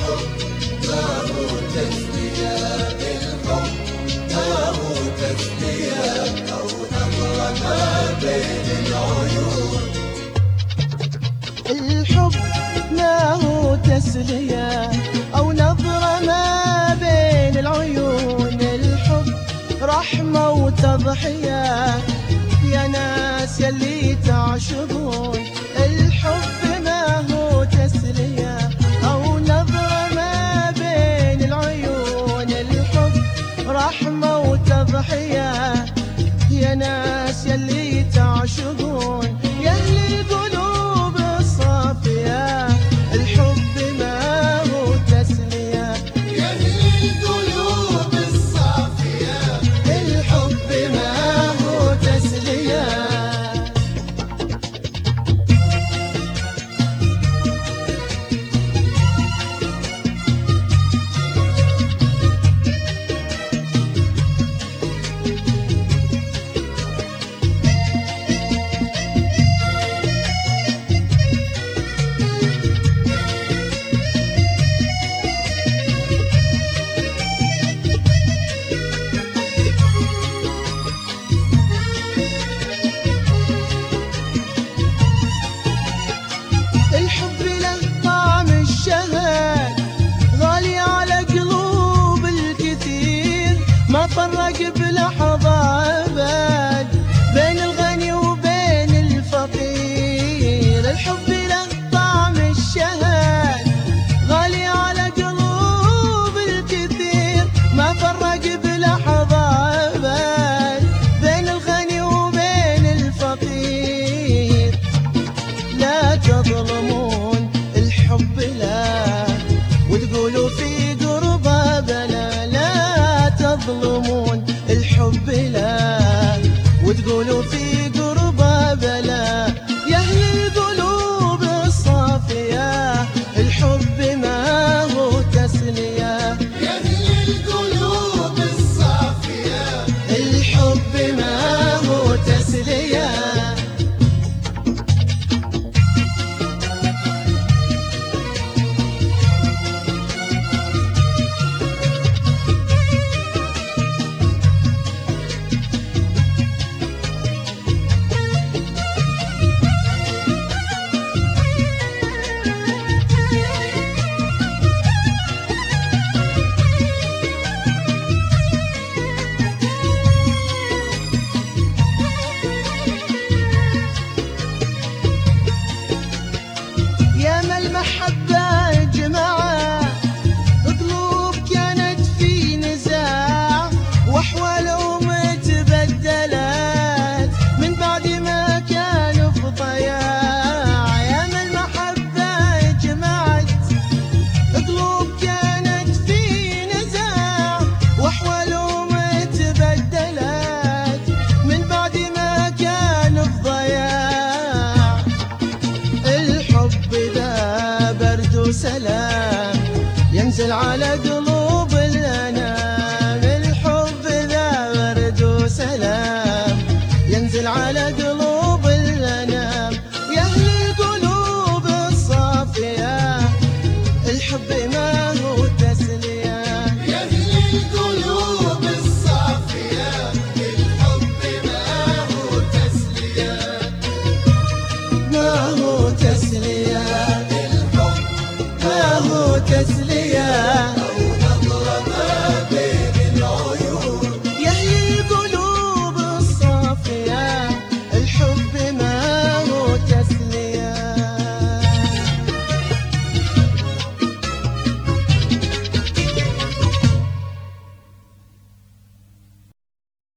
الحب ما هو تسلية أو نظرة ما بين العيون. الحب رحمة وتضحية يا ناس يلي تعشقون. الحب ما هو تسلية أو نظرة ما بين العيون. الحب رحمة وتضحية يا ناس يلي تعشقون. يا أهل القلوب الصافية الحب ما هو تسلية. يا أهل القلوب الصافية الحب ما هو تسلية. الحب له طعم الشهد غالي على قلوب الكثير، ما فرق بلحظة أبد بين الغني وبين الفقير. الحب له طعم الشهد غالي على قلوب الكثير، ما فرق بلحظة أبد بين الغني وبين الفقير. لا تظلمون الحب لا وتقولوا في قربه بلا. لا تظلمون الحب لا وتقولوا في قربه بلا. يا أهل القلوب الصافية الحب ما هو تسلية. يا أهل القلوب الصافية الحب ما هو تسلية. ياما المحبة جماعة قلوب كانت في نزاع وأحوالهم تبدلت من بعد ما كانوا في ضياع. ياما المحبة جمعت قلوب كانت في نزاع وأحوالهم تبدلت من بعد ما كانوا في ضياع. الحب ذا برد وسلام ينزل على قلوب